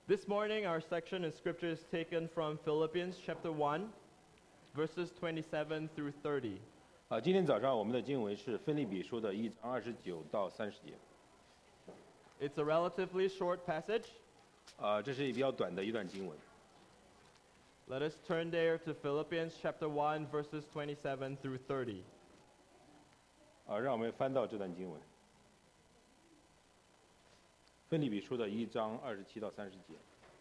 This morning, our section in Scripture is taken from Philippians chapter 1, verses 27 through 30. 今天早上我们的经文是腓立比书的1章29到30节。 It's a relatively short passage. 这是比较短的一段经文。 Let us turn there to Philippians chapter 1, verses 27 through 30. 让我们翻到这段经文。腓立比书的1章27到30节。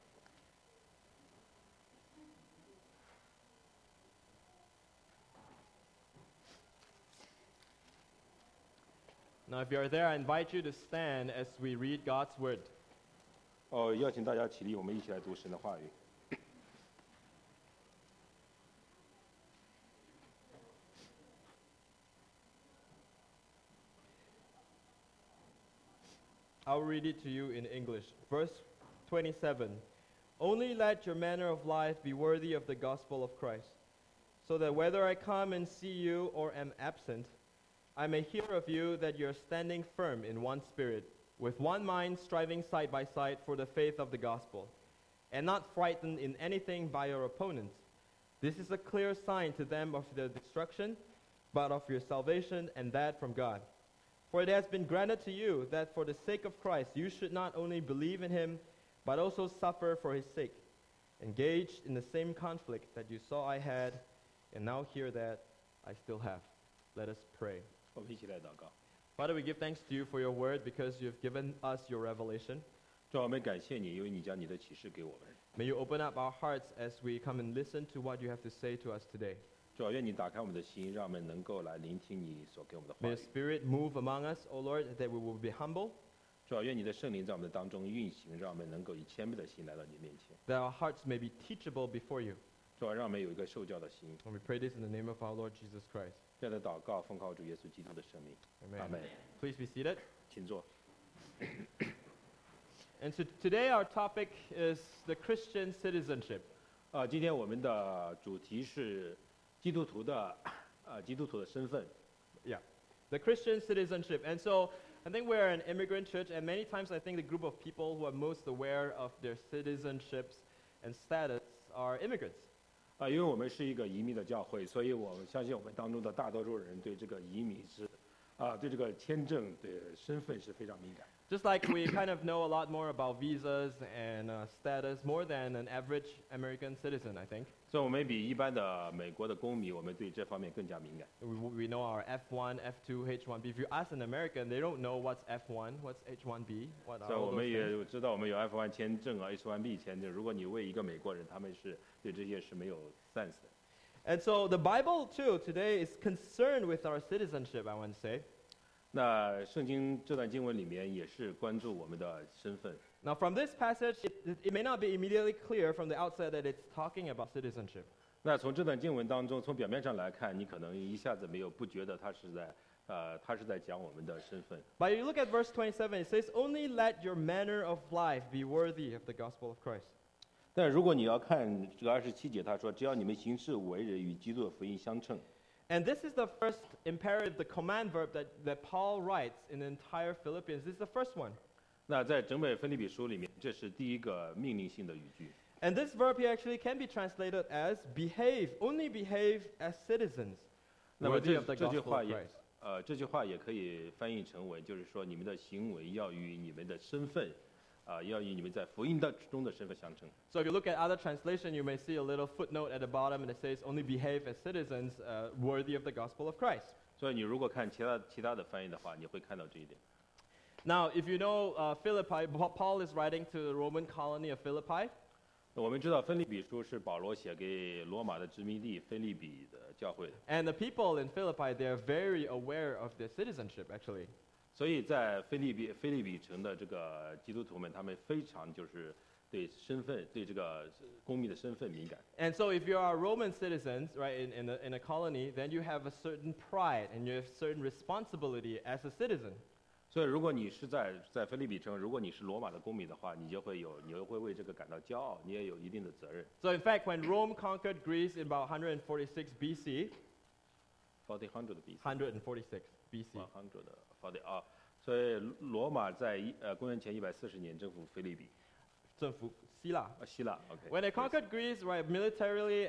Now, if you are there, I invite you to stand as we read God's word. 邀请大家起立，我们一起来读神的话语。 I'll read it to you in English. Verse 27. Only let your manner of life be worthy of the gospel of Christ, so that whether I come and see you or am absent, I may hear of you that you are standing firm in one spirit, with one mind striving side by side for the faith of the gospel, and not frightened in anything by your opponents. This is a clear sign to them of their destruction, but of your salvation, and that from God. For it has been granted to you that for the sake of Christ you should not only believe in him, but also suffer for his sake, engaged in the same conflict that you saw I had, and now hear that I still have. Let us pray. 我们一起来祷告。 Father, we give thanks to you for your word because you've given us your revelation. 主啊，我们感谢你，因为你将你的启示给我们。 May you open up our hearts as we come and listen to what you have to say to us today. 主啊，愿你打开我们的心，让我们能够来聆听你所给我们的话 May 语 your。Spirit move among us, O Lord, that we will be humble, 主啊，愿你的圣灵在我们的当中运行，让我们能够以谦卑的心来到你面前。 that our hearts may be teachable before you. 主啊，让我们有一个受教的心。 And we pray this in the name of our Lord Jesus Christ. 这样的祷告，奉靠主耶稣基督的圣名。 Amen. 阿门。 Please be seated. 请坐。 And so today our topic is the Christian citizenship. 今天我们的主题是基督徒的身份。 Yeah, the Christian citizenship. And so I think we're an immigrant church, and many times I think the group of people who are most aware of their citizenships and status are immigrants. 因为我们是一个移民的教会，所以我相信我们当中的大多数人对这个移民是，对这个签证的身份是非常敏感。 Just like we kind of know a lot more about visas and status more than an average American citizen, I think. 所以我们比一般的美国的公民，我们对这方面更加敏感。 We know our F1, F2, H1B. If you ask an American, they don't know what's F1, what's H1B, what are 所以 all 我 those 们 things. 也知道我们有 F1 签证啊、H1B 签证。如果你问一个美国人，他们是对这些是没有 sense 的。 And so the Bible too today is concerned with our citizenship, I want to say. 那圣经这段经文里面也是关注我们的身份。 Now from this passage, it may not be immediately clear from the outset that it's talking about citizenship. 那从这段经文当中，从表面上来看，你可能一下子不觉得他是在讲我们的身份。 But you look at verse 27, it says, "Only let your manner of life be worthy of the gospel of Christ." 但如果你要看这个27节，他说：“只要你们行事为人与基督的福音相称。” And this is the first imperative, the command verb that Paul writes in the entire Philippians. This is the first one. 那在整本腓立比书里面，这是第一个命令性的语句。 And this verb here actually can be translated as behave, only behave as citizens 那么 worthy of the 这句 gospel 话 of 也 Christ. 这句话也可以翻译成为，就是说你们的行为要与你们的身份，要与你们在福音中的身份相称。 So if you look at other translation, you may see a little footnote at the bottom and it says, only behave as citizens worthy of the gospel of Christ. 所以你如果看其他的翻译的话，你会看到这一点。 Now, if you know Philippi, Paul is writing to the Roman colony of Philippi. 我们知道腓立比书是保罗写给罗马的殖民地腓立比的教会的， And the people in Philippi, they are very aware of their citizenship, actually. 所以在腓立比城的这个基督徒们，他们非常就是对身份、对这个公民的身份敏感。 And so if you are Roman citizens, right, in a colony, then you have a certain pride and you have certain responsibility as a citizen. 所以如果你是在腓立比城，如果你是罗马的公民的话，你就会为这个感到骄傲，你也有一定的责任。 So in fact, when Rome conquered Greece in about 146 BC, 100 BC， 146 BC, 所以罗马在公元前140年征服腓立比。 征服 Sila. 希腊 OK。 When they conquered Greece, right, militarily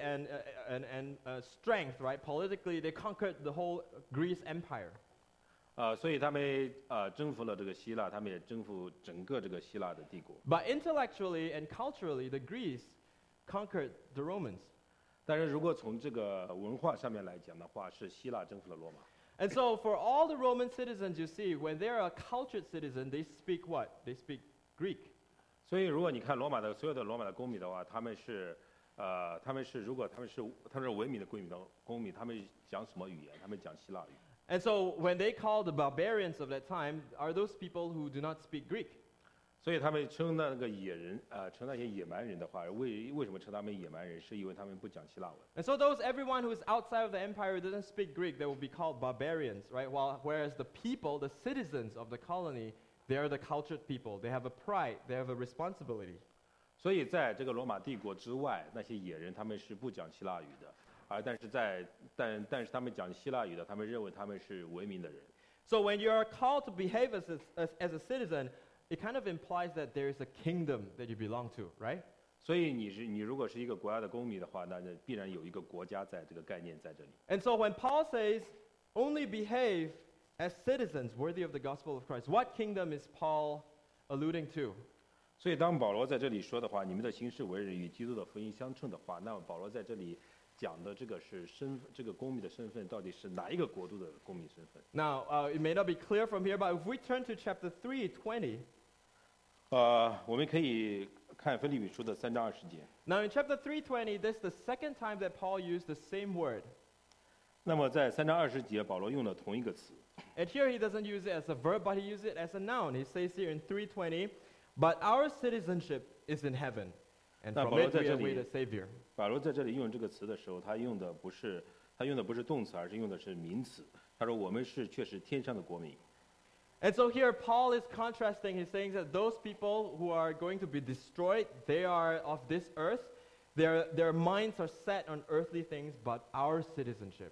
and strength, right, politically, they conquered the whole Greece empire. 所以他们征服了这个希腊，他们也征服整个这个希腊的帝国。 But intellectually and culturally, the Greeks conquered the Romans. 但是如果从这个文化上面来讲的话，是希腊征服了罗马。 And so for all the Roman citizens, you see, when they're a cultured citizen, they speak what? They speak Greek. 所以如果你看罗马的所有的罗马的公民的话，他们是如果他们是文明的公民，他们讲什么语言？他们讲希腊语。 And so when they call the barbarians of that time, are those people who do not speak Greek. 所以他们称那个野人称那些野蛮人的话，为什么称他们野蛮人？是因为他们不讲希腊文。 And so everyone who is outside of the empire who doesn't speak Greek, they will be called barbarians, right? Whereas the people, the citizens of the colony, they are the cultured people. They have a pride, they have a responsibility. 所以在这个罗马帝国之外，那些野人他们是不讲希腊语的，但是他们讲希腊语的，他们认为他们是文明的人。 So when you are called to behave as a citizen, it kind of implies that there is a kingdom that you belong to, right? 所以你如果是一个国家的公民的话，那必然有一个国家在这个概念在这里。 And so when Paul says, only behave as citizens worthy of the gospel of Christ, what kingdom is Paul alluding to? 所以当保罗在这里说的话，你们的行事为人与基督的福音相称的话，那么保罗在这里讲的这个是这个公民的身份到底是哪一个国度的公民身份？ Now, it may not be clear from here, but if we turn to chapter 3:20, 我们可以看腓立比书的3章20节。 now in chapter 3:20, this is the second time that Paul used the same word. 那么在3章20节，保罗用了同一个词。 And here he doesn't use it as a verb, but he uses it as a noun. He says here in 3:20, but our citizenship is in heaven, and from it we await a Savior. 保罗在这里用这个词的时候，他用的不是动词，而是用的是名词。他说我们却是天上的国民。 And so here Paul is contrasting. He's saying that those people who are going to be destroyed, they are of this earth. Their minds are set on earthly things, but our citizenship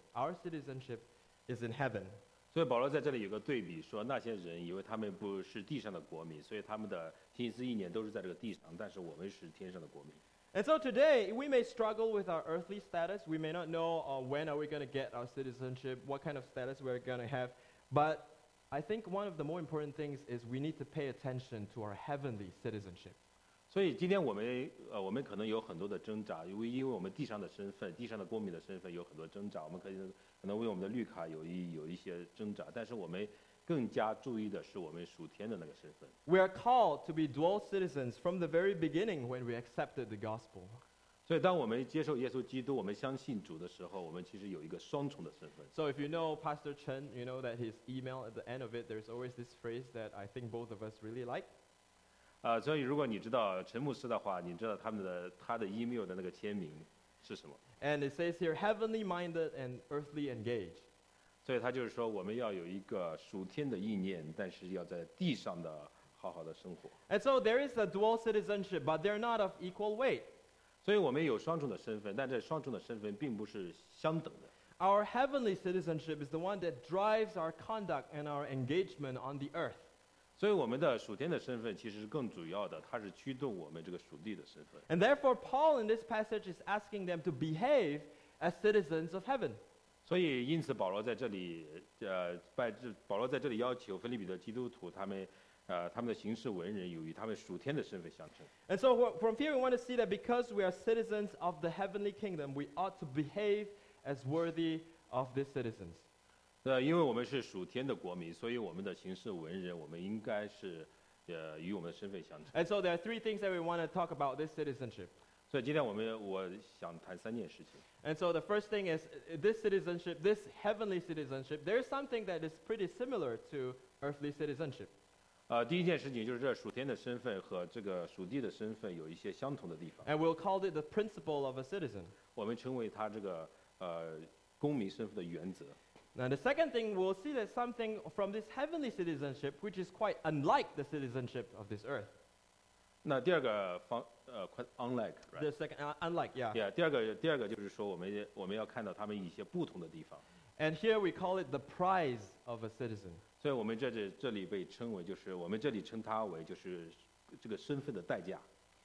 is in heaven. 所以保罗在这里有个对比，说那些人因为他们不是地上的国民，所以他们的心思意念都是在这个地上，但是我们是天上的国民。 And so today, we may struggle with our earthly status. We may not know when are we going to get our citizenship, what kind of status we're going to have. But I think one of the more important things is we need to pay attention to our heavenly citizenship. 所以今天我们可能有很多的挣扎，因为我们地上的身份，地上的公民的身份有很多挣扎，我们可能为我们的绿卡有一些挣扎，但是我们更加注意的是我们属天的那个身份。 We are called to be dual citizens from the very beginning when we accepted the gospel. 所以当我们接受耶稣基督，我们相信主的时候，我们其实有一个双重的身份。 So if you know Pastor Chen, you know that his email at the end of it, there's always this phrase that I think both of us really like. 所以如果你知道陈牧师的话，你知道他的 email 的那个签名是什么？ And it says here, heavenly minded and earthly engaged. 所以他就是说，我们要有一个属天的意念，但是要在地上的好好的生活。 And so there is a dual citizenship, but they're not of equal weight. 所以我们有双重的身份，但这双重的身份并不是相等的。 Our heavenly citizenship is the one that drives our conduct and our engagement on the earth. 所以我们的属天的身份其实是更主要的，它是驱动我们这个属地的身份。 And therefore, Paul in this passage is asking them to behave as citizens of heaven. 所以因此保罗在这里要求腓立比的基督徒他们的行事为人有与他们属天的身份相称。 And so from here we want to see that because we are citizens of the heavenly kingdom, we ought to behave as worthy of these citizens. 因为我们是属天的国民，所以我们的行事为人，我们应该是与我们的身份相称。 And so there are three things that we want to talk about this citizenship. 所以今天我想谈3件事情。 And so the first thing is this citizenship, this heavenly citizenship, there's something that is pretty similar to earthly citizenship. 第一件事情就是这属天的身份和这个属地的身份有一些相同的地方。 And we'll call it the principle of a citizen. 我们称为它这个公民身份的原则。 Now the second thing, we'll see that something from this heavenly citizenship, which is quite unlike the citizenship of this earth. 那第二个quite unlike， right? The second, unlike, yeah. Yeah， 第二个就是说我们要看到他们一些不同的地方。 And here we call it the prize of a citizen. 所以我们这里被称为，就是我们这里称它为就是这个身份的代价。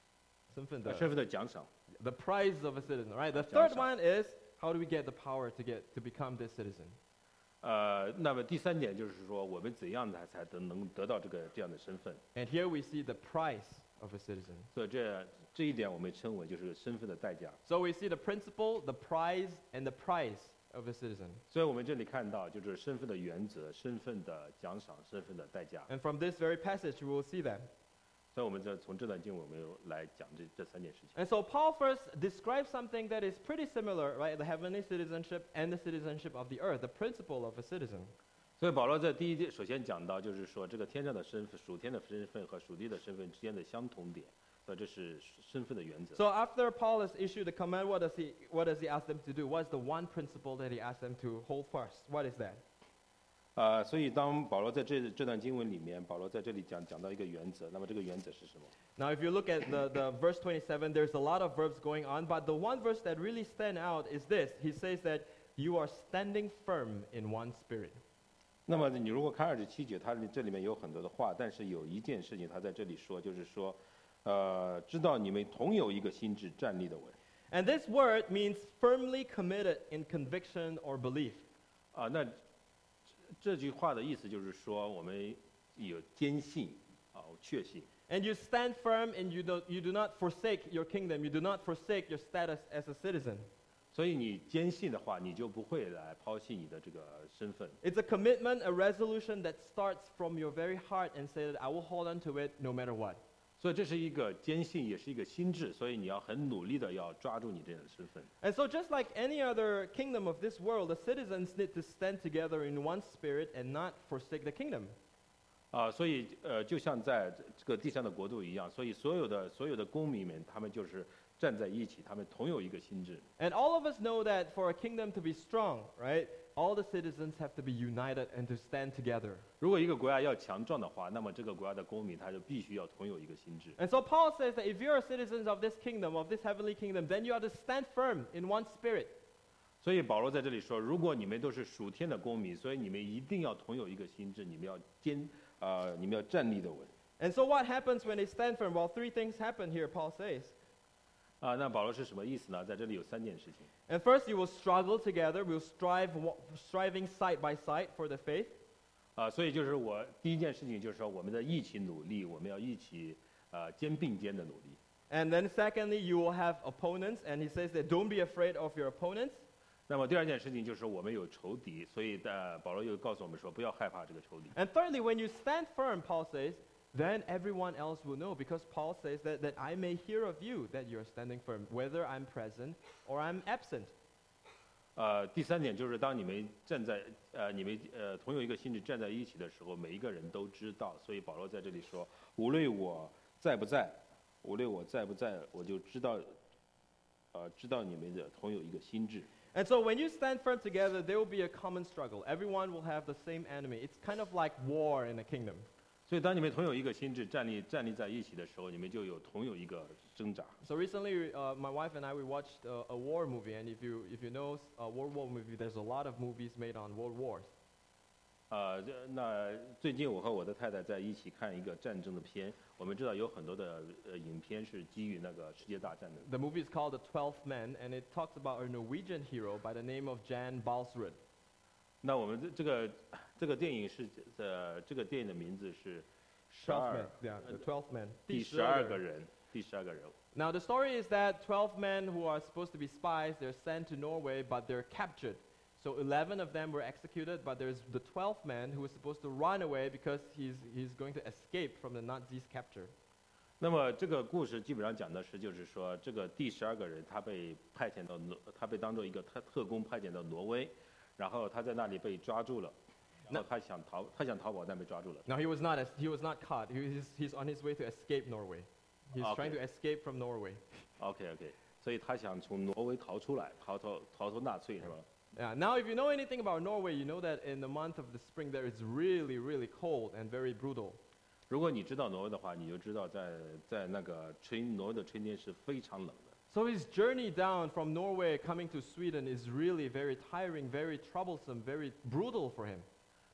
身份的身份的奖赏。 the prize of a citizen, right? The 奖 third 赏。 one is how do we get the power to become this citizen? 那么第三点就是说，我们怎样才能得到这样的身份？ And here we see the price of a citizen. 所以这一点我们称为就是身份的代价。 So we see the principle, the prize, and the price of a citizen. 所以我们这里看到就是身份的原则、身份的奖赏、身份的代价。 And from this very passage, we will see that. 所以我们从这段经文我们有来讲这三件事情。 And so Paul first describes something that is pretty similar, right? The heavenly citizenship and the citizenship of the earth, the principle of a citizen. 所以保罗在第一点首先讲到，就是说这个天上的身份、属天的身份和属地的身份之间的相同点，所以这是身份的原则。 So after Paul has issued the command, what does he ask them to do? What's the one principle that he asks them to hold fast? What is that? 所以当保罗在这段经文里面，保罗在这里讲到一个原则，那么这个原则是什么？ Now, if you look at the verse 27, there's a lot of verbs going on, but the one verse that really stand out is this. He says that you are standing firm in one spirit. 那么你如果看27节，它这里面有很多的话，但是有一件事情他在这里说，就是说，知道你们同有一个心志，站立的稳。 And this word means firmly committed in conviction or belief. 那这句话的意思就是说，我们有坚信确信。 And you stand firm and you do not forsake your kingdom. You do not forsake your status as a citizen. 所以你坚信的话，你就不会来抛弃你的这个身份。 It's a commitment, a resolution that starts from your very heart and say that I will hold on to it no matter what. 所以这是一个坚信，也是一个心智，所以你要很努力的要抓住你这样的身份。 And so just like any other kingdom of this world, the citizens need to stand together in one spirit and not forsake the kingdom. 所以就像在这个地上的国度一样，所以所有的公民们，他们就是站在一起，他们同有一个心智。 And all of us know that for a kingdom to be strong, right, all the citizens have to be united and to stand together. 如果一个国家要强壮的话，那么这个国家的公民他就必须要同有一个心智。 And so Paul says that if you're citizens of this kingdom, of this heavenly kingdom, then you are to stand firm in one spirit. 所以保罗在这里说，如果你们都是属天的公民，所以你们一定要同有一个心智，你们要站立的稳。 And so what happens when they stand firm? Well, three things happen here, Paul says. 那保罗是什么意思呢？在这里有三件事情。 And first, you will struggle together. We'll striving side by side for the faith. 所以就是第一件事情就是说，我们的一起努力，我们要一起肩并肩的努力。 And then secondly, you will have opponents. And he says that don't be afraid of your opponents. 那么第二件事情就是我们有仇敌，所以保罗又告诉我们说，不要害怕这个仇敌。 And thirdly, when you stand firm, Paul says, then everyone else will know, because Paul says that I may hear of you that you are standing firm, whether I'm present or I'm absent. 第三点就是当你们同有一个心智站在一起的时候，每一个人都知道。所以保罗在这里说，无论我在不在，我就知道你们的同有一个心智。 And so when you stand firm together, there will be a common struggle. Everyone will have the same enemy. It's kind of like war in a kingdom. 所以当你们同有一个心智站立在一起的时候，你们就有同有一个挣扎。 So recently, my wife and I, we watched a war movie. And if you know a World War movie, there's a lot of movies made on world wars. 那最近我和我的太太在一起看一个战争的片，我们知道有很多的影片是基于那个世界大战的。 The movie is called The 12th Man, and it talks about a Norwegian hero by the name of Jan Balsrud. 那我们这个电影的名字是 12th Man, yeah, The 12th Man. 第12个人。 Now the story is that 12 men who are supposed to be spies, they're sent to Norway, but they're captured. So 11 of them were executed, but there's the 12th man who is supposed to run away because he's going to escape from the Nazis' capture. 那么这个故事基本上讲的是，就是说这个第12个人他被当做一个特工派遣到挪威，然后他在那里被抓住了，然后他想逃跑但被抓住了。 Now he was not caught. He's on his way to escape Norway. He's Okay. trying to escape from Norway. OK， 所以他想从挪威逃出来，逃脱纳粹是吧？ Yeah. Now if you know anything about Norway, you know that in the month of the spring there is really, really cold and very brutal. 如果你知道挪威的话，你就知道在那个挪威的春天是非常冷的。 So his journey down from Norway coming to Sweden is really very tiring, very troublesome, very brutal for him.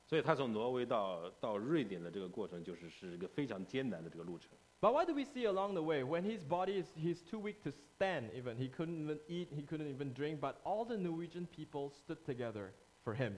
所以他从挪威到瑞典的这个过程，是一个非常艰难的这个路程。 But what do we see along the way? When his body he's too weak to stand even. He couldn't even eat, he couldn't even drink, but all the Norwegian people stood together for him.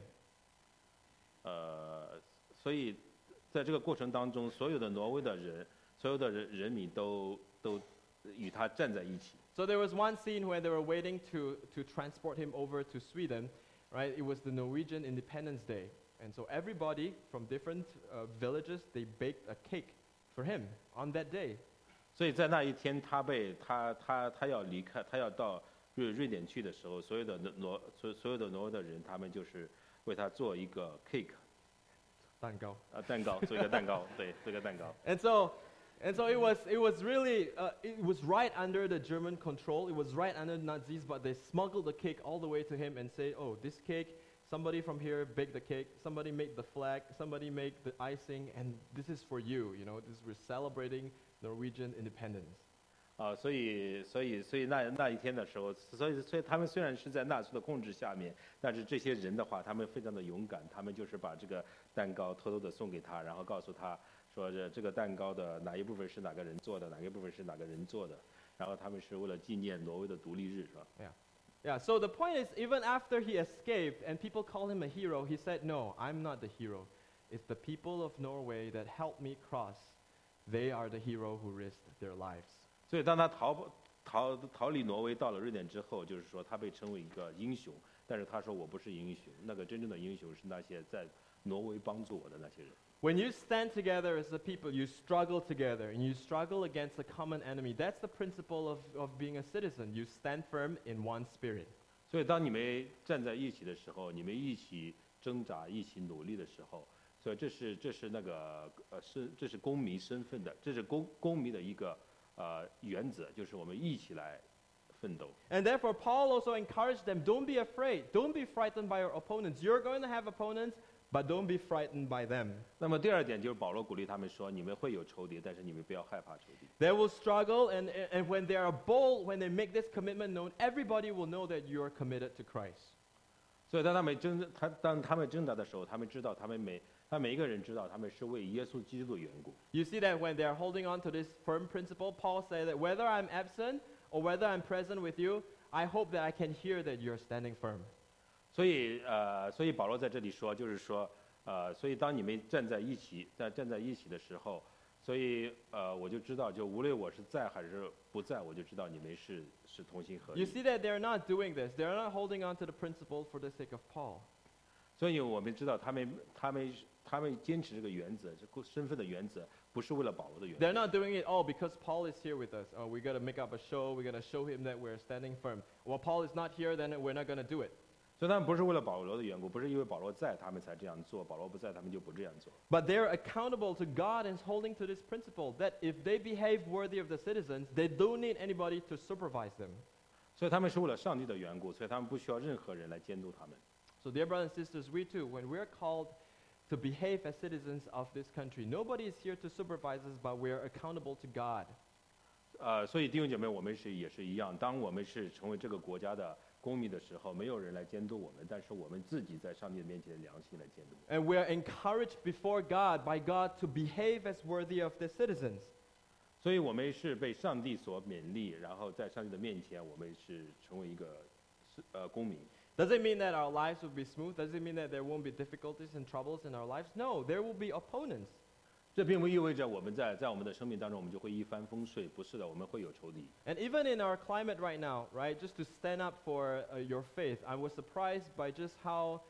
所以在这个过程当中，所有的挪威的人，所有的人民都与他站在一起。 So there was one scene where they were waiting to transport him over to Sweden, right? It was the Norwegian Independence Day. And so everybody from different villages, they baked a cake for him on that day. 所以在那一天，他要离开，他要到瑞典去的时候，所有的挪威的人，他们就是为他做一个 cake 蛋糕。 蛋糕，做一个蛋糕，对，做一个蛋糕。 And so it was really it was right under the German control. It was right under the Nazis, but they smuggled the cake all the way to him and say, "Oh, this cake, somebody from here baked the cake. Somebody made the flag. Somebody made the icing, and this is for you. You know, we're celebrating Norwegian independence." 所以那一天的时候，所以他们虽然是在纳粹的控制下面，但是这些人的话，他们非常的勇敢，他们就是把这个蛋糕偷偷的送给他，然后告诉他说这个蛋糕的哪一部分是哪个人做的，哪一部分是哪个人做的，然后他们是为了纪念挪威的独立日，是吧？ Yeah, so the point is, even after he escaped and people call him a hero, he said, "No, I'm not the hero. It's the people of Norway that helped me cross. They are the hero who risked their lives." 所以当他逃离挪威到了瑞典之后，就是说他被称为一个英雄，但是他说我不是英雄，那个真正的英雄是那些在挪威帮助我的那些人。 When you stand together as a people, you struggle together, and you struggle against a common enemy. That's the principle of being a citizen. You stand firm in one spirit. 所以当你们站在一起的时候，你们一起挣扎、一起努力的时候，所以这是那个这是公民身份的，这是公民的一个原则，就是我们一起来奋斗。 And therefore, Paul also encouraged them, don't be afraid. Don't be frightened by your opponents. You're going to have opponents, but don't be frightened by them. 那么第二点就是保罗鼓励他们说，你们会有仇敌，但是你们不要害怕仇敌。 They will struggle, and when they are bold, when they make this commitment known, everybody will know that you are committed to Christ. 所以当他们挣扎的时候，他们知道每一个人知道他们是为耶稣基督的缘故。 You see that when they are holding on to this firm principle, Paul said that whether I'm absent or whether I'm present with you, I hope that I can hear that you're standing firm. 所以保罗在这里说，就是说，所以当你们站在一起的时候，所以我就知道，就无论我是在还是不在，我就知道你们是同心合 You 意。 see that they're not doing this. They're not holding on to the principle for the sake of Paul. 所以我们知道他们坚持这个原则，这个身份的原则，不是为了保罗的原则。 They're not doing it, oh, because Paul is here with us. Oh, we got to make up a show. We got to show him that we're standing firm. Well, Paul is not here, then we're not going to do it. 所以他们不是为了保罗的缘故，不是因为保罗在他们才这样做，保罗不在他们就不这样做。 But they're accountable to God and holding to this principle that if they behave worthy of the citizens, they don't need anybody to supervise them. 所以他们是为了上帝的缘故，所以他们不需要任何人来监督他们。 So, dear brothers and sisters, we too, when we're called to behave as citizens of this country, nobody is here to supervise us, but we're accountable to God. 所以弟兄姐妹，我们也是一样。当我们是成为这个国家的公民的时候，没有人来监督我们，但是我们自己在上帝面前的良心来监督。 And we're encouraged before God, by God, to behave as worthy of the citizens. 所以我们是被上帝所勉励，然后在上帝的面前，我们是成为一个公民。 Does it mean that our lives will be smooth? Does it mean that there won't be difficulties and troubles in our lives? No, there will be opponents. 这并不意味着我们在我们的生命当中，我们就会一帆风顺，不是的，我们会有仇敌。 And even in our climate right now, right, just to stand up for your faith, I was surprised by just how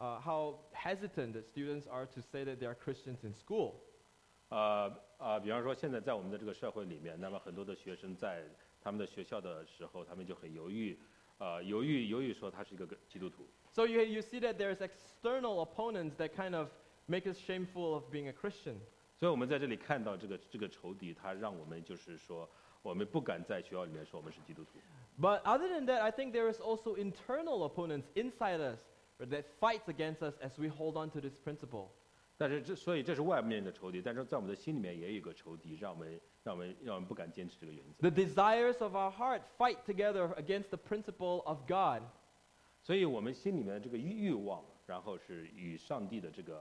hesitant the students are to say that they are Christians in school. 比方说现在在我们的这个社会里面，那么很多的学生在他们的学校的时候，他们就很犹豫说他是一个基督徒。 So you see that there's external opponents that kind of make us shameful of being a Christian. 所以我们在这里看到这个仇敌，他让我们就是说，我们不敢在学校里面说我们是基督徒。 But other than that, I think there is also internal opponents inside us that fights against us as we hold on to this principle. 但是所以这是外面的仇敌，但是在我们的心里面也有一个仇敌，让我们不敢坚持这个原则。 The desires of our heart fight together against the principle of God. 所以我们心里面的这个欲望，然后是与上帝的这个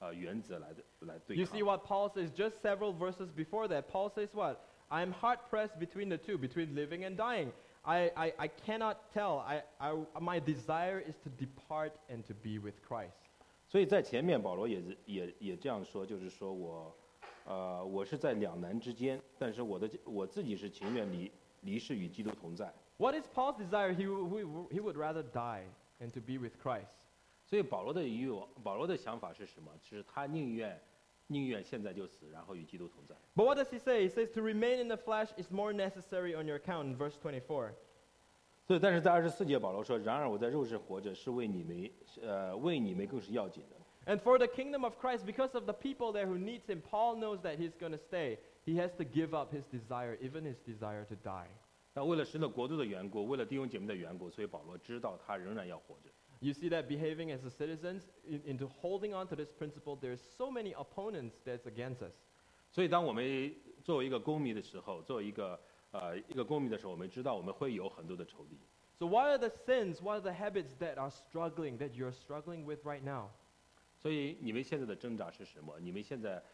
原则来对 You 抗 see。what Paul says just several verses before that. Paul says what? I'm hard pressed between the two, between living and dying. I cannot tell. My desire is to depart and to be with Christ. 所以在前面保罗也这样说，就是说我是在两难之间，但是我自己是情愿离世与基督同在。 What is Paul's desire? He would rather die and to be with Christ. 所以保罗的想法是什么？是他宁愿现在就死，然后与基督同在。 But what does he say? He says to remain in the flesh is more necessary on your account in verse 24. 所以，但是在24节，保罗说：“然而我在肉身活着，是为你们更是要紧的。” And for the kingdom of Christ, because of the people there who needs him, Paul knows that he's going to stay. He has to give up his desire, even his desire to die. 那为了神的国度的缘故，为了弟兄姐妹的缘故，所以保罗知道他仍然要活着。 You see that behaving as the citizens, into holding on to this principle, there's so many opponents that's against us. 所以，当我们作为一个公民的时候，作为一个公民的时候，我们知道我们会有很多的仇敌。 So what are the sins, what are the habits that you're struggling with right now? 所以你们现在的挣扎是什么？你们现在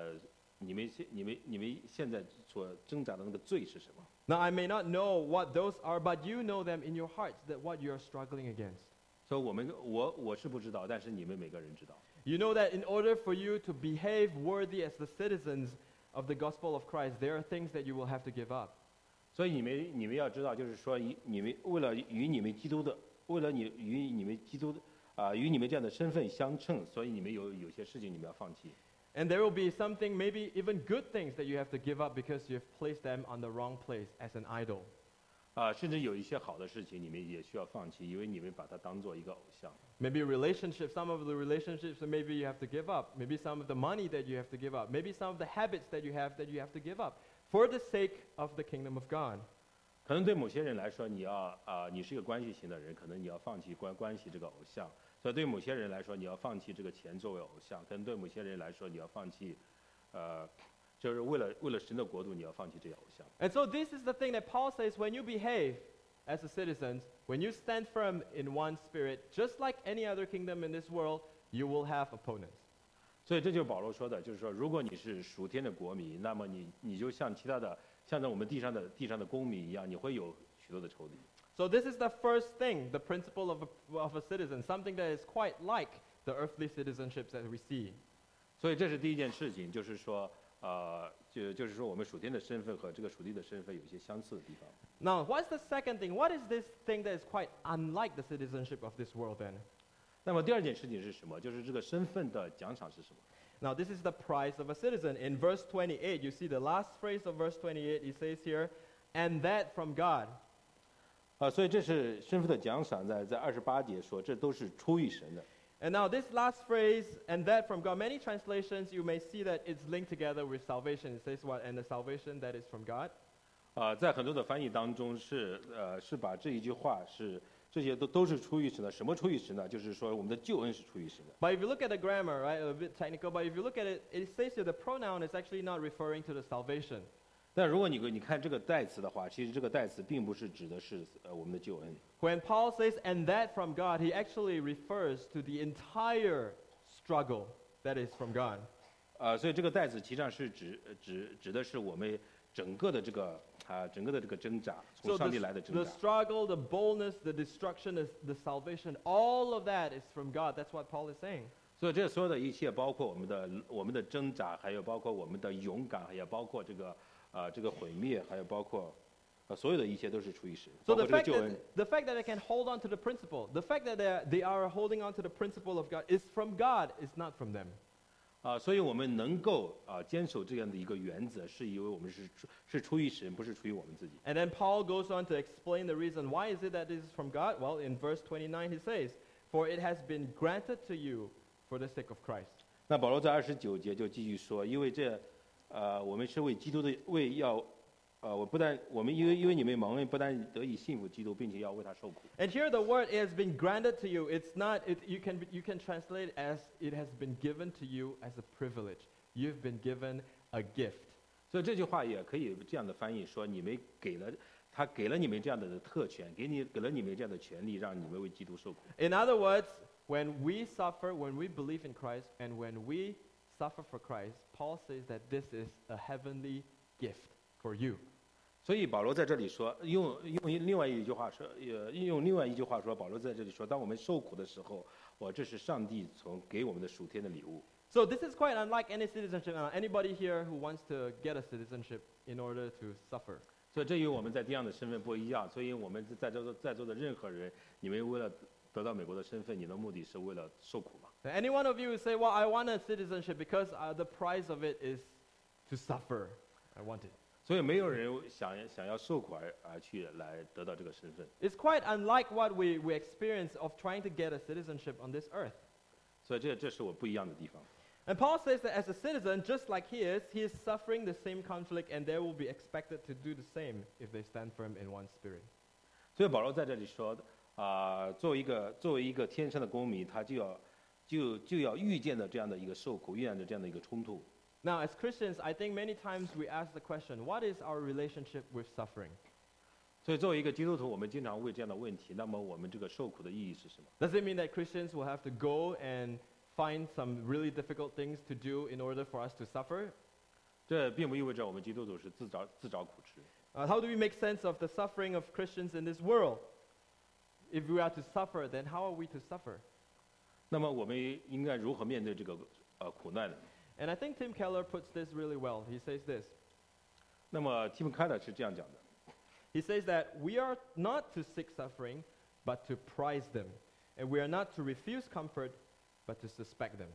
现在所挣扎的那个罪是什么？ Now I may not know what those are, but you know them in your hearts, that what you're struggling against. 所以我是不知道，但是你们每个人知道。 You know that in order for you to behave worthy as the citizens of the gospel of Christ, there are things that you will have to give up. 所以你们要知道，就是说你们为了与你们基督的，与你们这样的身份相称，所以你们有些事情你们要放弃。 And there will be something, maybe even good things that you have to give up because you've placed them on the wrong place as an idol. 甚至有一些好的事情你们也需要放弃，因为你们把它当做一个偶像。 Maybe relationships, some of the relationships that maybe you have to give up. Maybe some of the money that you have to give up. Maybe some of the habits that you have to give up for the sake of the kingdom of God. 可能对某些人来说，你是一个关系型的人，可能你要放弃关系这个偶像。所以对某些人来说，你要放弃这个钱作为偶像；可能对某些人来说，你要放弃，就是为了神的国度，你要放弃这些偶像。 And so this is the thing that Paul says, when you behave as a citizens, when you stand firm in one spirit, just like any other kingdom in this world, you will have opponents. 所以这就是保罗说的，就是说，如果你是属天的国民，那么你就像我们地上的公民一样，你会有许多的仇敌。 So this is the first thing, the principle of a citizen, something that is quite like the earthly citizenships that we see. 所以这是第一件事情，就是说，就是说我们属天的身份和这个属地的身份有一些相似的地方。 Now, what's the second thing? What is this thing that is quite unlike the citizenship of this world then? 那么第二件事情是什么？就是这个身份的奖赏是什么？ Now, this is the price of a citizen. In verse 28, you see the last phrase of verse 28, he says here, and that from God. 所以这是身份的奖赏，在28节说，这都是出于神的。 And now this last phrase, and that from God, many translations you may see that it's linked together with salvation. It says what? And the salvation that is from God. 在很多的翻译当中是把这一句话这些都是出于神的。什么出于神呢？就是说我们的救恩是出于神的。 But if you look at the grammar, right, a bit technical, but if you look at it, it says here the pronoun is actually not referring to the salvation. 但如果你看这个代词的话，其实这个代词并不是指的是我们的救恩。 When Paul says, and that from God, he actually refers to the entire struggle that is from God. 所以这个代词实际上是指的是我们整个的这个挣扎，从 So 上帝来的挣 the 扎。 struggle, the boldness, the destruction, the salvation, all of that is from God. That's what Paul is saying. 所以这所有的一切，包括我们的挣扎，还有包括我们的勇敢，还有包括这个毁灭，还有包括所有的一切都是出于神， So 包括 the 这个 fact 救恩。 that they can hold on to the principle, the fact that they are holding on to the principle of God is from God, it's not from them. 所以我们能够坚守这样的一个原则，是因为我们是出于神，不是出于我们自己。 And then Paul goes on to explain the reason. Why is it that this is from God? Well, in verse 29 he says, for it has been granted to you for the sake of Christ. 那保罗在29节就继续说，因为我们是为基督的因为你们蒙恩，不但得以信服基督，并且要为他受苦。 And here the word it has been granted to you. It's not. You can translate it as it has been given to you as a privilege. You've been given a gift. 所以这句话也可以这样的翻译说，他给了你们这样的特权，给了你们这样的权利，让你们为基督受苦。 In other words, when we suffer, when we believe in Christ, and when we suffer for Christ, Paul says that this is a heavenly gift for you. 所以保罗在这里说，用另外一句话说，用另外一句话说，保罗在这里说，当我们受苦的时候，这是上帝给我们的属天的礼物。 So this is quite unlike any citizenship. Anybody here who wants to get a citizenship in order to suffer? 所以这与我们在地上的身份不一样。所以我们在座的任何人，你们为了得到美国的身份，你的目的是为了受苦吗？ So any one of you who say, well, I want a citizenship because the price of it is to suffer. I want it. 所以没有人想要受苦而去来得到这个身份。 It's quite unlike what we experience of trying to get a citizenship on this earth. 所以这是我不一样的地方。 And Paul says that as a citizen, just like he is suffering the same conflict, and they will be expected to do the same if they stand firm in one spirit. 所以保罗在这里说，作为一个天生的公民，他就要预见的这样的一个受苦，预见的这样的一个冲突。 Now, as Christians, I think many times we ask the question, what is our relationship with suffering? 所以作为一个基督徒，我们经常问这样的问题：那么我们这个受苦的意义是什么？ Does it mean that Christians will have to go and find some really difficult things to do in order for us to suffer? 这并不意味着我们基督徒是自找苦吃。 How do we make sense of the suffering of Christians in this world? If we are to suffer, then how are we to suffer? 那么我们应该如何面对这个苦难呢？ And I think Tim Keller puts this really well. He says this. 那么 Tim Keller 是这样讲的。 He says that we are not to seek suffering, but to prize them. And we are not to refuse comfort, but to suspect them.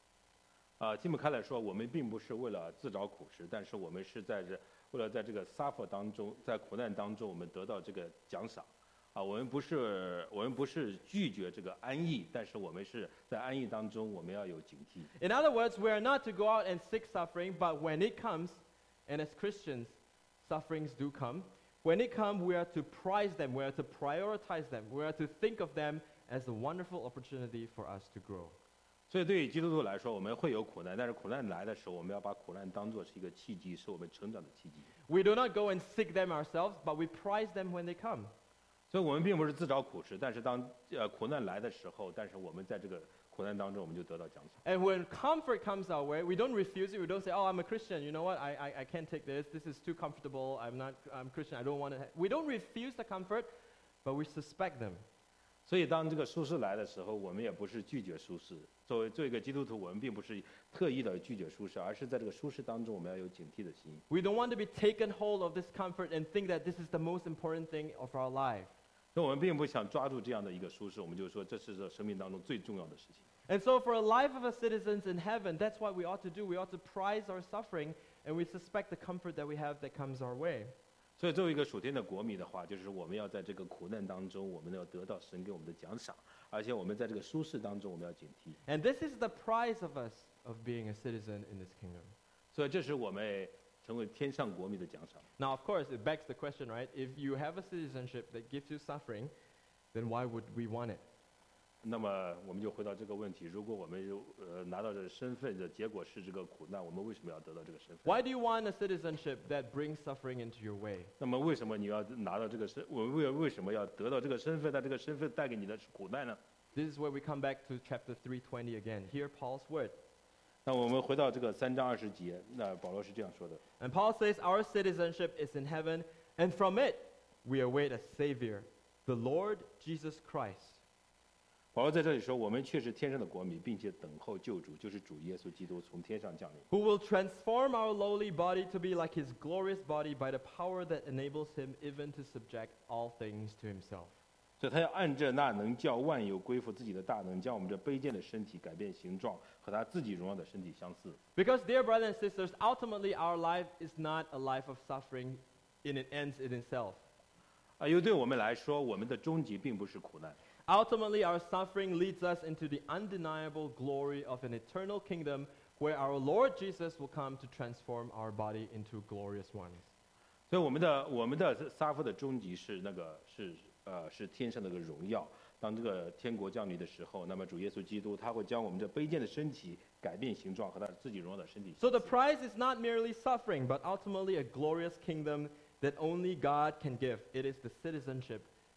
Tim Keller 说，我们并不是为了自找苦吃，但是我们是为了在这个 suffer 当中，在苦难当中，我们得到这个奖赏。我们不是拒绝这个安逸，但是我们是在安逸当中，我们要有警惕。 In other words, we are not to go out and seek suffering, but when it comes, and as Christians, sufferings do come, when it comes, we are to prize them, we are to prioritize them, we are to think of them as a wonderful opportunity for us to grow. 所以对于基督徒来说，我们会有苦难，但是苦难来的时候，我们要把苦难当作是一个契机，是我们成长的契机。 We do not go and seek them ourselves, but we prize them when they come. 所以我们并不是自找苦吃，但是当苦难来的时候，但是我们在这个苦难当中，我们就得到奖赏。 And when comfort comes our way, we don't refuse it. We don't say, "Oh, I'm a Christian. You know what? I can't take this. This is too comfortable. I'm Christian. I don't want it." We don't refuse the comfort, but we suspect them. 所以当这个舒适来的时候，我们也不是拒绝舒适。作为一个基督徒，我们并不是特意的拒绝舒适，而是在这个舒适当中，我们要有警惕的心。 We don't want to be taken hold of this comfort and think that this is the most important thing of our life. 所以我们并不想抓住这样的一个舒适，我们就说这是这生命当中最重要的事情。 And so for a life of a citizens in heaven, that's what we ought to do. We ought to prize our suffering, and we suspect the comfort that we have that comes our way. 所以作为一个属天的国民的话，就是我们要在这个苦难当中，我们要得到神给我们的奖赏，而且我们在这个舒适当中，我们要警惕。 And this is the prize of us of being a citizen in this kingdom. 所以这是我们成为天上国民的奖赏。 Now, of course, it begs the question, right? If you have a citizenship that gives you suffering, then why would we want it? 那么我们就回到这个问题：如果我们拿到这个身份的结果是这个苦难，我们为什么要得到这个身份？ Why do you want a citizenship that brings suffering into your way? 那么为什么你要拿到这个身？我们为什么要得到这个身份？但这个身份带给你的是苦难呢？ This is where we come back to chapter 3:20 again. Hear Paul's word. 那我们回到这个3章20节，那保罗是这样说的： And Paul says, "Our citizenship is in heaven, and from it we await a Savior, the Lord Jesus Christ." 保罗在这里说，我们却是天上的国民，并且等候救主，就是主耶稣基督从天上降临。 Who will transform our lowly body to be like his glorious body by the power that enables him even to subject all things to himself. 所以他要按着那能叫万有归服自己的大能，将我们这卑贱的身体改变形状，和他自己荣耀的身体相似。 Because, dear brothers and sisters, ultimately our life is not a life of suffering in it ends in itself. 因为对我们来说，我们的终极并不是苦难。 Ultimately, our suffering leads us into the undeniable glory of an eternal kingdom where our Lord Jesus will come to transform our body into glorious ones. 所以我们的撒夫的终极是是天上的个荣耀。当这个天国降临的时候，那么主耶稣基督他会将我们这卑贱的身体改变形状，和他自己荣耀的身体相似。 So the prize is not merely suffering, but ultimately a glorious kingdom that only God can give. It is the citizenship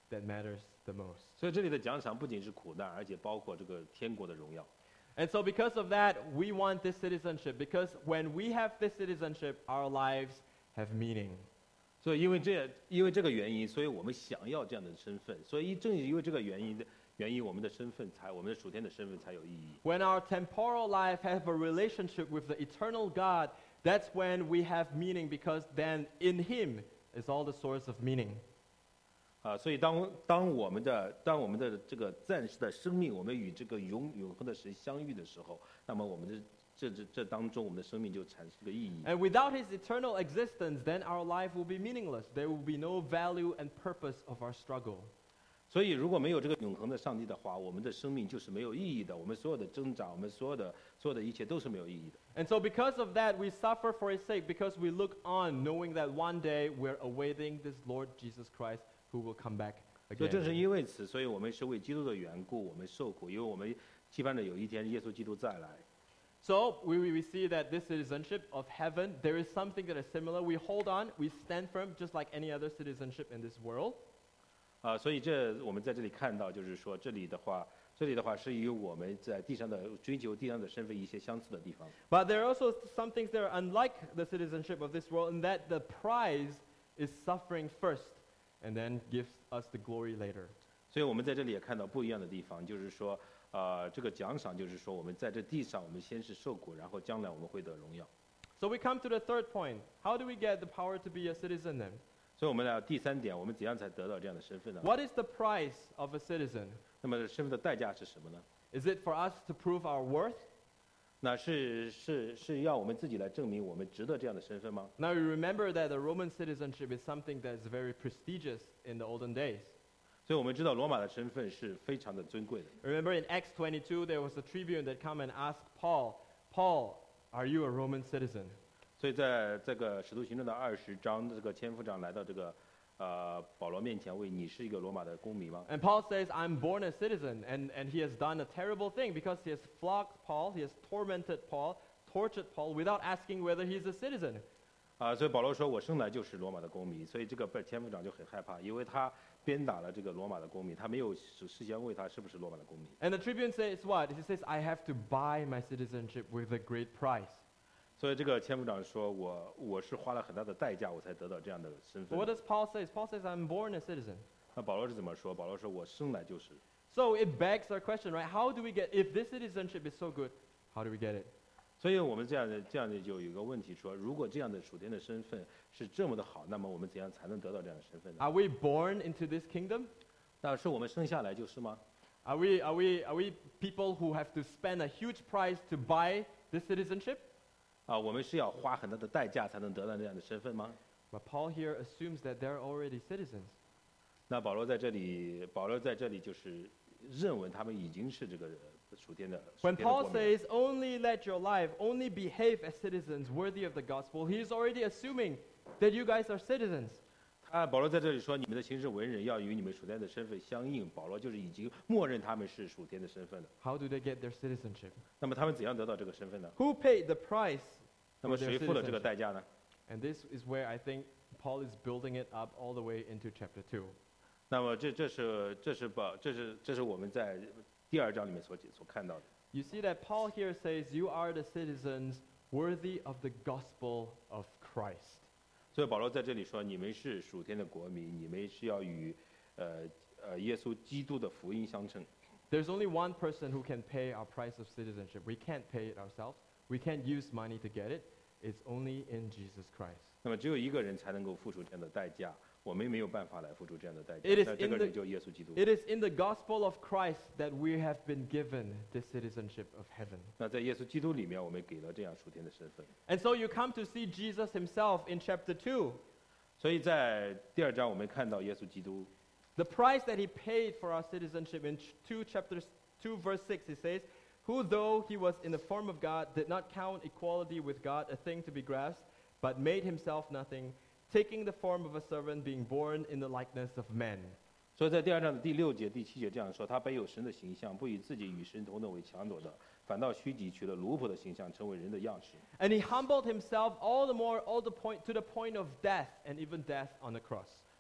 that matters the most. 所以这里的奖赏不仅是苦难，而且包括这个天国的荣耀。 And so because of that, we want this citizenship, because when we have this citizenship, our lives have meaning. 所以因为这个原因，所以我们想要这样的身份。所以正因为这个原因，我们的属天的身份才有意义。 When our temporal life have a relationship with the eternal God, that's when we have meaning, because then in Him is all the source of meaning. 所以当我们的这个暂时的生命，我们与这个永恒的神相遇的时候，那么我们的这当中，我们的生命就产生个意义。 And without His eternal existence, then our life will be meaningless. There will be no value and purpose of our struggle. 所以如果没有这个永恒的上帝的话，我们的生命就是没有意义的。我们所有的挣扎，我们所有的一切都是没有意义的。 And so because of that, we suffer for His sake, because we look on, knowing that one day we're awaiting this Lord Jesus Christ who will come back 所以正是 again. 因为此，所以我们是为基督的缘故，我们受苦，因为我们期盼着有一天耶稣基督再来。 So we see that this citizenship of heaven, there is something that is similar. We hold on, we stand firm, just like any other citizenship in this world. 所以我们在这里看到，就是说这里的话是与我们在地上的追求地上的身份一些相似的地方。 But there are also some things that are unlike the citizenship of this world, in that the prize is suffering first and then gives us the glory later. 所以我们在这里也看到不一样的地方，就是说，这个奖赏就是说，我们在这地上，我们先是受苦，然后将来我们会得荣耀。 So we come to the third point. How do we get the power to be a citizen then? 所以我们来第三点，我们怎样才得到这样的身份呢？ What is the price of a citizen? 那么身份的代价是什么呢？ Is it for us to prove our worth? 那是要我们自己来证明我们值得这样的身份吗？ Now you remember that the Roman citizenship is something that is very prestigious in the olden days. 所以我们知道罗马的身份是非常的尊贵的。 Remember in Acts 22, there was a tribune that come and asked Paul, Paul, are you a Roman citizen? 所以在这个使徒行传的20章，这个千夫长来到这个保罗面前，问你是一个罗马的公民吗？ And Paul says, I'm born a citizen, and he has done a terrible thing because he has flogged Paul, he has tormented Paul, tortured Paul without asking whether he's a citizen. 所以保罗说我生来就是罗马的公民，所以这个千夫长就很害怕，因为他鞭打了这个罗马的公民，他没有事先问他是不是罗马的公民。 And the tribune says what? He says, I have to buy my citizenship with a great price. 所以这个千夫长说我是花了很大的代价我才得到这样的身 But what 份。 does Paul say? Paul says, I'm born a citizen. 那保罗是怎么说？保罗说我生来就是。 So it begs our question, right? How do we get, if this citizenship is so good, how do we get it? 所以我们这样的就有一个问题说，如果这样的属天的身份是这么的好，那么我们怎样才能得到这样的身份呢？ Are we born into this kingdom? 那是我们生下来就是吗？ Are we people who have to spend a huge price to buy this citizenship? 我们是要花很大的代价才能得到这样的身份吗？ But Paul here assumes that they're already citizens. 那保罗在这里就是认为他们已经是这个属天的 When 国 Paul 民。 says, only let your life, only behave as citizens worthy of the gospel, he's already assuming that you guys are citizens. 保罗在这里说，你们的行事为人要与你们属天的身份相应。保罗就是已经默认他们是属天的身份了。 How do they get their citizenship? 那么他们怎样得到这个身份呢？ Who paid the price 那 for 么 their 谁付了这个 citizenship? 代价呢？ And this is where I think Paul is building it up all the way into chapter 2. 那么这是我们在第2章里面所看到的。 You see that Paul here says, you are the citizens worthy of the gospel of Christ. 所以保罗在这里说，你们是属天的国民，你们是要与耶稣基督的福音相称。 There's only one person who can pay our price of citizenship. We can't pay it ourselves. We can't use money to get it. It's only in Jesus Christ. 那么只有一个人才能够付出这样的代价，我们没有办法来付出这样的代 It 价。 is 但这 in 个 the- 人就耶稣基督。 It is in the gospel of Christ that we have been given the citizenship of heaven. 那在耶稣基督里面，我们给了这样属天的身份。 And so you come to see Jesus himself in chapter 2. 所以在第2章，我们看到耶稣基督， The price that he paid for our citizenship in chapter 2 verse 6, he says, who though he was in the form of God, did not count equality with God a thing to be grasped, but made himself nothing, taking the form of a servant, being born in the likeness of men. 所以在第2章的第6节、第7节这样说：他本有神的形象，不以自己与神同等为强夺的，反倒虚己，取了奴仆的形象，成为人的样式。 And he humbled himself all the more, to the point of death, and even death on the cross.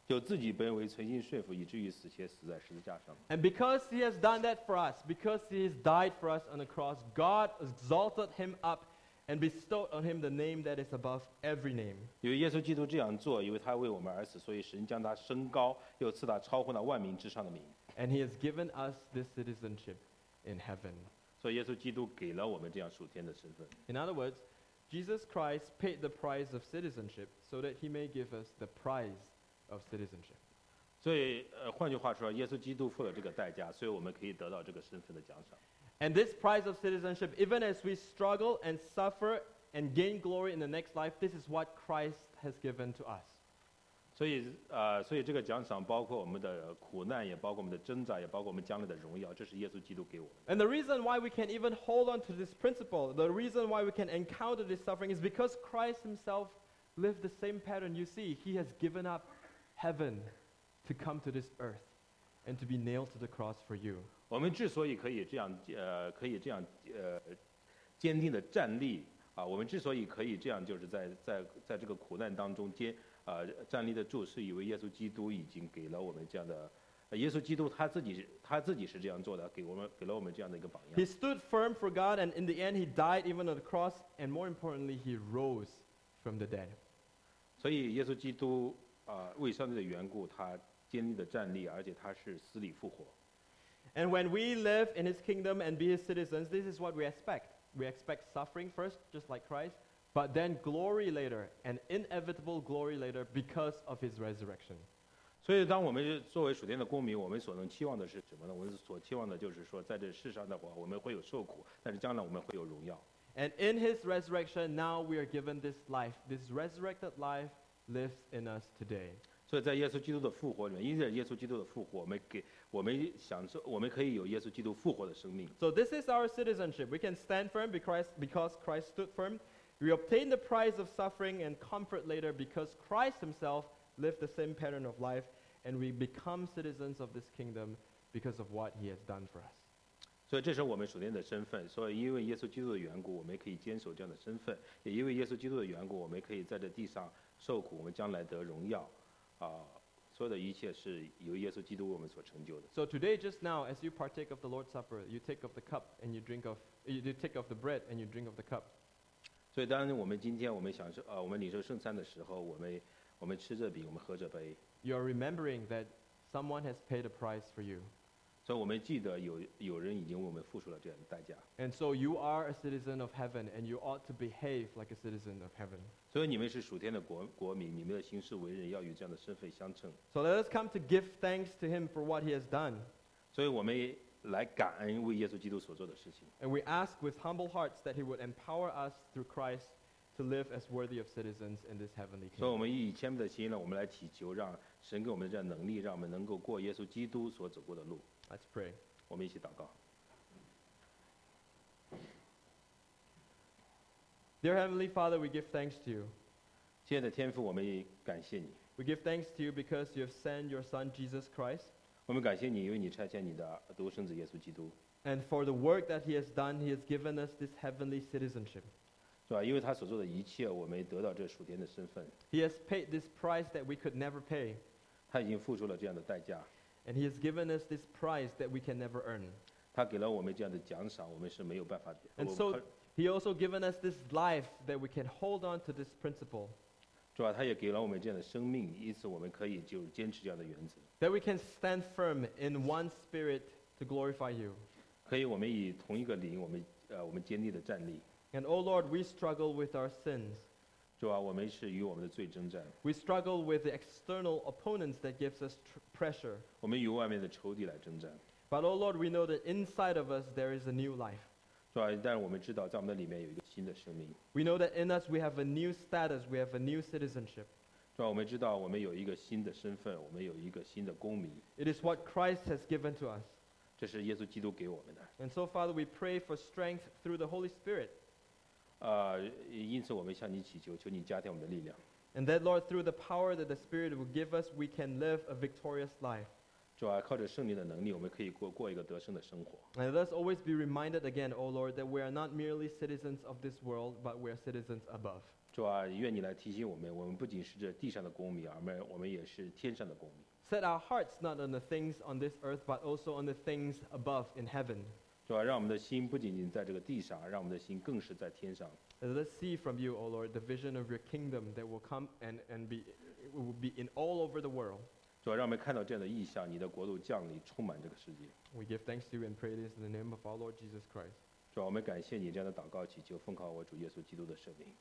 就自己本为存心顺服，以至于死，且死在十字架上。 And because he has done that for us, because he has died for us on the cross, God exalted him up and bestowed on him the name that is above every name. 因为耶稣基督这样做，因为他为我们而死，所以神将他升高，又赐他超乎那万民之上的名。 And he has given us this citizenship in heaven. 所以耶稣基督给了我们这样属天的身份。 In other words, Jesus Christ paid the price of citizenship so that he may give us the prize of citizenship. 所以换句话说，耶稣基督付了这个代价，所以我们可以得到这个身份的奖赏。 And this prize of citizenship, even as we struggle and suffer and gain glory in the next life, this is what Christ has given to us. 所以这个奖赏包括我们的苦难，也包括我们的挣扎，也包括我们将来的荣耀，这是耶稣基督给我们的。 And the reason why we can even hold on to this principle, the reason why we can encounter this suffering is because Christ himself lived the same pattern. You see, he has given up heaven to come to this earth and to be nailed to the cross for you. 我们之所以可以这样坚定的站立啊，我们之所以可以这样，就是在这个苦难当中站立得住，是以为耶稣基督已经给了我们这样的，耶稣基督他自己是这样做的，给了我们这样的一个榜 He 样。 stood firm for God, and in the end, he died even on the cross, and more importantly, he rose from the dead. 所以耶稣基督为上帝的缘故，他坚定的站立，而且他是死里复活。 And when we live in his kingdom and be his citizens, this is what we expect. We expect suffering first, just like Christ, but then glory later, and inevitable glory later because of his resurrection. 所以，当我们作为属天的公民，我们所能期望的是什么呢？我们所期望的就是说，在这世上的话，我们会有受苦，但是将来我们会有荣耀。 And in his resurrection, now we are given this life. This resurrected life lives in us today. 所以在耶稣基督的复活里面，因着耶稣基督的复活，我们享受，我们可以有耶稣基督复活的生命。 So this is our citizenship. We can stand firm because Christ stood firm. We obtain the prize of suffering and comfort later because Christ himself lived the same pattern of life, and we become citizens of this kingdom because of what he has done for us. 所以这是我们属天的身份。所以因为耶稣基督的缘故，我们可以坚守这样的身份；也因为耶稣基督的缘故，我们可以在这地上受苦，我们将来得荣耀。所有的一切是由耶稣基督为我们所成就的。 So today, just now, as you partake of the Lord's Supper, you take of the cup and you take of the bread and you drink of the cup. 所以当我们今天我们享受我们领受圣餐的时候，我们吃这饼，我们喝这杯， You are remembering that someone has paid a price for you. 所以我们记得有人已经为我们付出了这样的代价。 And so you are a citizen of heaven, and you ought to behave like a citizen of heaven. 所以你们是属天的国民，你们的行事为人要与这样的身份相称。 So let us come to give thanks to him for what he has done. 所以我们来感恩为耶稣基督所做的事情。 And we ask with humble hearts that he would empower us through Christ to live as worthy of citizens in this heavenly 所以我 kingdom. 们以谦卑的心呢，我们来祈求，让神给我们这样能力，让我们能够过耶稣基督所走过的路。 Let's pray. 我们一起祷告。 Dear Heavenly Father, we give thanks to you. 亲爱的天父，我们也感谢你， We give thanks to you because you have sent your Son, Jesus Christ, 我们感谢你，因为你差遣你的独生子耶稣基督， and for the work that he has done, he has given us this heavenly citizenship. 是吧？因为他所做的一切，我们得到这属天的身份， He has paid this price that we could never pay, 他已经付出了这样的代价， and he has given us this prize that we can never earn. 他给了我们这样的奖赏，我们是没有办法的。 And so he also given us this life that we can hold on to this principle, 是吧？他也给了我们这样的生命，因此我们可以就坚持这样的原则， that we can stand firm in one spirit to glorify you. 可以我们以同一个灵，我们坚定的站立， And oh Lord, we struggle with our sins. 是吧？我们是与我们的罪征战， We struggle with the external opponents that gives us pressure. 我们与外面的仇敌来征战， But oh Lord, we know that inside of us there is a new life. 是吧？但是我们知道，在我们的里面有一个新的生命， We know that in us we have a new status, we have a new citizenship. 是吧？我们知道我们有一个新的身份，我们有一个新的公民， It is what Christ has given to us. 这是耶稣基督给我们的。 And so, Father, we pray for strength through the Holy Spirit. 因此我们向你祈求，求你加添我们的力量， And that, Lord, through the power that the Spirit will give us, we can live a victorious life. 是吧？靠着圣灵的能力，我们可以过一个得胜的生活。 And let us always be reminded again, O Lord, that we are not merely citizens of this world, but we are citizens above. 主啊，愿你来提醒我们，我们不仅是这地上的公民，而我们也是天上的公民。 Set our hearts not on the things on this earth, but also on the things above in heaven. 主啊，让我们的心不仅仅在这个地上，让我们的心更是在天上。 And let's see from you, O Lord, the vision of your kingdom that will come and will be in all over the world. 主啊，让我们看到这样的意象，你的国度降临，充满这个世界。 We give thanks to you and pray this in the name of our Lord Jesus Christ. 主啊，我们感谢你这样的祷告祈求，奉靠我主耶稣基督的圣名。